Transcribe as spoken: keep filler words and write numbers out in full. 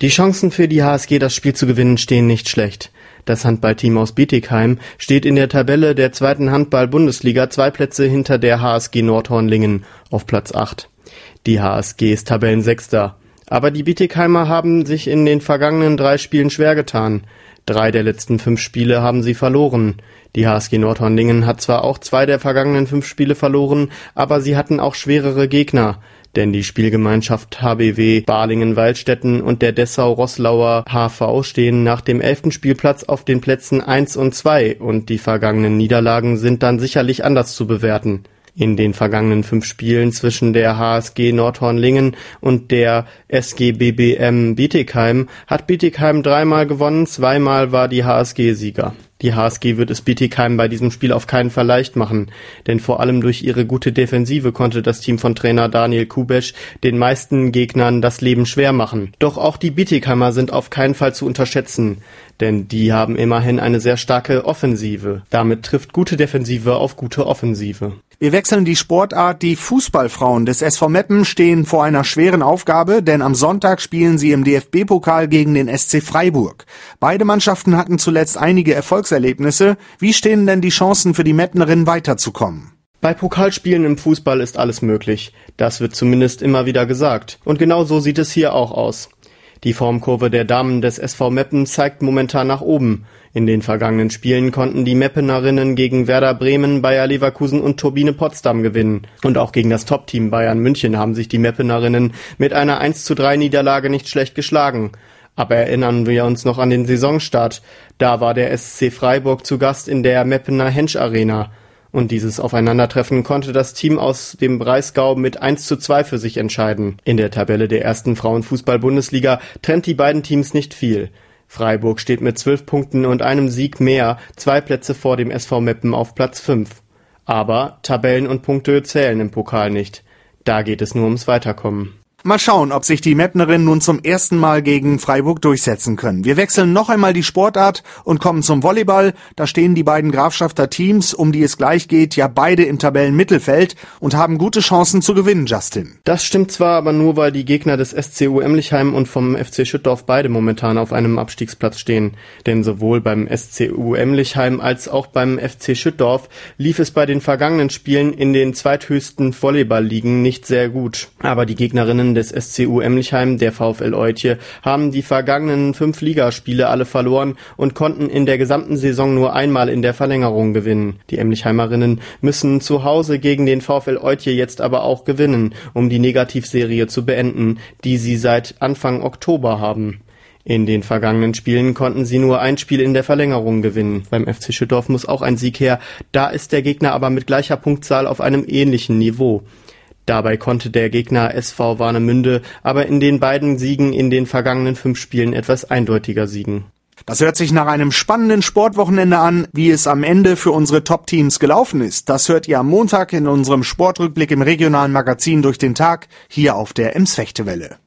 Die Chancen für die H S G, das Spiel zu gewinnen, stehen nicht schlecht. Das Handballteam aus Bietigheim steht in der Tabelle der zweiten Handball-Bundesliga zwei Plätze hinter der H S G Nordhorn-Lingen auf Platz acht. Die H S G ist Tabellensechster. Aber die Bietigheimer haben sich in den vergangenen drei Spielen schwer getan. Drei der letzten fünf Spiele haben sie verloren. Die H S G Nordhorn-Lingen hat zwar auch zwei der vergangenen fünf Spiele verloren, aber sie hatten auch schwerere Gegner. Denn die Spielgemeinschaft H B W Balingen-Waldstätten und der Dessau-Roßlauer H V stehen nach dem elften Spielplatz auf den Plätzen eins und zwei und die vergangenen Niederlagen sind dann sicherlich anders zu bewerten. In den vergangenen fünf Spielen zwischen der H S G Nordhorn-Lingen und der S G B B M Bietigheim hat Bietigheim dreimal gewonnen, zweimal war die H S G Sieger. Die H S G wird es Bietigheim bei diesem Spiel auf keinen Fall leicht machen, denn vor allem durch ihre gute Defensive konnte das Team von Trainer Daniel Kubesch den meisten Gegnern das Leben schwer machen. Doch auch die Bietigheimer sind auf keinen Fall zu unterschätzen, denn die haben immerhin eine sehr starke Offensive. Damit trifft gute Defensive auf gute Offensive. Wir wechseln die Sportart. Die Fußballfrauen des S V Meppen stehen vor einer schweren Aufgabe, denn am Sonntag spielen sie im D F B-Pokal gegen den S C Freiburg. Beide Mannschaften hatten zuletzt einige Erfolgserlebnisse. Wie stehen denn die Chancen für die Meppnerinnen weiterzukommen? Bei Pokalspielen im Fußball ist alles möglich. Das wird zumindest immer wieder gesagt. Und genau so sieht es hier auch aus. Die Formkurve der Damen des S V Meppen zeigt momentan nach oben. In den vergangenen Spielen konnten die Meppenerinnen gegen Werder Bremen, Bayer Leverkusen und Turbine Potsdam gewinnen. Und auch gegen das Top-Team Bayern München haben sich die Meppenerinnen mit einer eins zu drei Niederlage nicht schlecht geschlagen. Aber erinnern wir uns noch an den Saisonstart. Da war der S C Freiburg zu Gast in der Meppener Hensch Arena. Und dieses Aufeinandertreffen konnte das Team aus dem Breisgau mit eins zu zwei für sich entscheiden. In der Tabelle der ersten Frauenfußball-Bundesliga trennt die beiden Teams nicht viel. Freiburg steht mit zwölf Punkten und einem Sieg mehr, zwei Plätze vor dem S V Meppen auf Platz fünf. Aber Tabellen und Punkte zählen im Pokal nicht. Da geht es nur ums Weiterkommen. Mal schauen, ob sich die Meppnerinnen nun zum ersten Mal gegen Freiburg durchsetzen können. Wir wechseln noch einmal die Sportart und kommen zum Volleyball. Da stehen die beiden Grafschafter Teams, um die es gleich geht, ja beide im Tabellenmittelfeld und haben gute Chancen zu gewinnen, Justin. Das stimmt zwar, aber nur, weil die Gegner des S C U Emlichheim und vom F C Schüttorf beide momentan auf einem Abstiegsplatz stehen. Denn sowohl beim S C U Emlichheim als auch beim F C Schüttorf lief es bei den vergangenen Spielen in den zweithöchsten Volleyball-Ligen nicht sehr gut. Aber die Gegnerinnen des S C U Emlichheim, der VfL Eutje, haben die vergangenen fünf Ligaspiele alle verloren und konnten in der gesamten Saison nur einmal in der Verlängerung gewinnen. Die Emlichheimerinnen müssen zu Hause gegen den VfL Eutje jetzt aber auch gewinnen, um die Negativserie zu beenden, die sie seit Anfang Oktober haben. In den vergangenen Spielen konnten sie nur ein Spiel in der Verlängerung gewinnen. Beim F C Schüttorf muss auch ein Sieg her, da ist der Gegner aber mit gleicher Punktzahl auf einem ähnlichen Niveau. Dabei konnte der Gegner S V Warnemünde aber in den beiden Siegen in den vergangenen fünf Spielen etwas eindeutiger siegen. Das hört sich nach einem spannenden Sportwochenende an. Wie es am Ende für unsere Top-Teams gelaufen ist, das hört ihr am Montag in unserem Sportrückblick im regionalen Magazin Durch den Tag hier auf der Ems Fechtewelle.